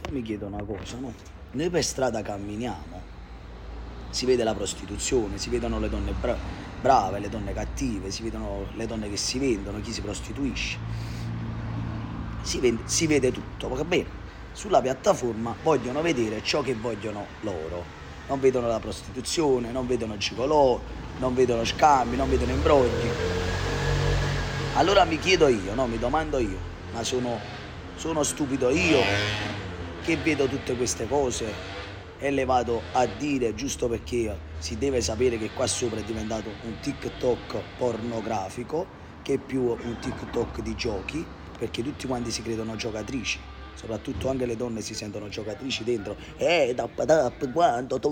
mi chiedo una cosa, no? Noi per strada camminiamo, si vede la prostituzione, si vedono le donne brave, le donne cattive, si vedono le donne che si vendono, chi si prostituisce, si vede tutto, va bene? Sulla piattaforma vogliono vedere ciò che vogliono loro, non vedono la prostituzione, non vedono gigolò, non vedono scambi, non vedono imbrogli. Allora mi chiedo io, no? Mi domando io, ma sono stupido io che vedo tutte queste cose e le vado a dire giusto perché si deve sapere che qua sopra è diventato un TikTok pornografico che è più un TikTok di giochi, perché tutti quanti si credono giocatrici, soprattutto anche le donne si sentono giocatrici dentro, quanto,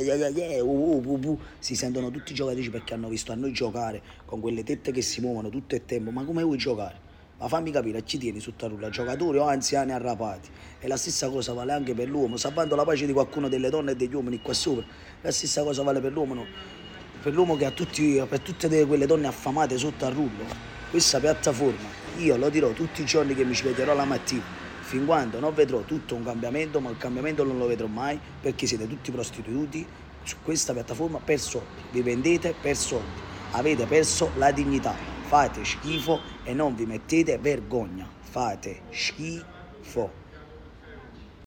si sentono tutti giocatrici perché hanno visto a noi giocare con quelle tette che si muovono tutto il tempo. Ma come vuoi giocare? Ma fammi capire, a chi tieni su rulla, giocatori o anziani arrapati? E la stessa cosa vale anche per l'uomo, salvando la pace di qualcuno delle donne e degli uomini qua sopra. La stessa cosa vale per l'uomo, no? Per l'uomo che ha per tutte quelle donne affamate sotto al rullo. Questa piattaforma, io lo dirò tutti i giorni che mi ci vedrò la mattina, fin quando non vedrò tutto un cambiamento, ma il cambiamento non lo vedrò mai, perché siete tutti prostituti su questa piattaforma per soldi. Vi vendete per soldi, avete perso la dignità, fate schifo e non vi mettete vergogna, fate schifo.